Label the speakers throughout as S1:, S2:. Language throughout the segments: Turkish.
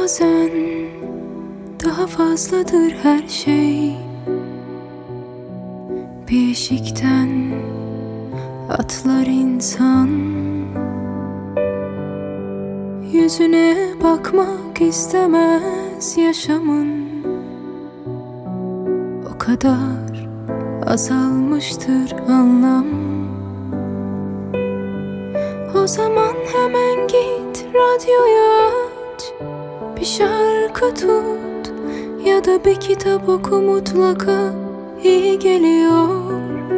S1: Bazen daha fazladır her şey. Bir eşikten atlar insan, yüzüne bakmak istemez yaşamın. O kadar azalmıştır anlam. O zaman hemen git radyoyu aç, bir şarkı tut ya da bir kitap oku, mutlaka iyi geliyor.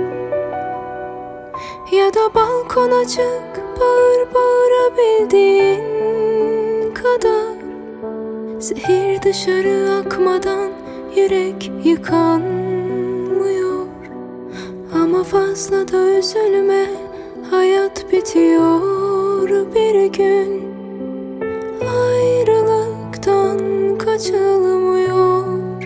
S1: Ya da balkona çık, bağır bağırabildiğin kadar. Zehir dışarı akmadan yürek yıkanmıyor. Ama fazla da üzülme, hayat bitiyor bir gün. Ayrılıktan kaçılmıyor.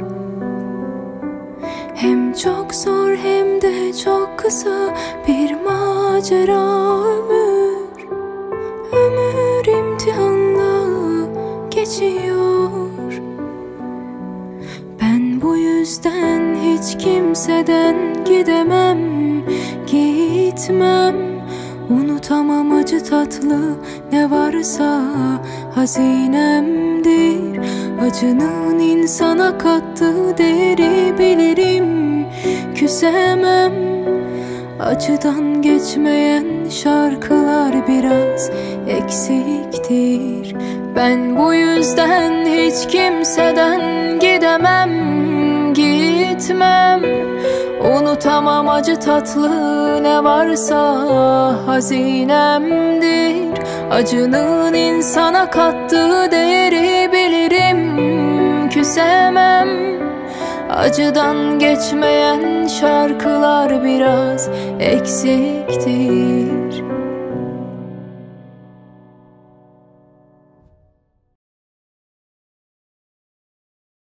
S1: Hem çok zor hem de çok kısa bir macera ömür. Ömür imtihanla geçiyor. Ben bu yüzden hiç kimseden gidemem, gitmem. Unutamam acı tatlı ne varsa hazinemdir. Acının insana kattığı değeri bilirim, küsemem. Acıdan geçmeyen şarkılar biraz eksiktir. Ben bu yüzden hiç kimseden gidemem, gitmem. Unutamam acı tatlı ne varsa hazinemdir. Acının insana kattığı değeri bilirim, küsemem. Acıdan geçmeyen şarkılar biraz eksiktir.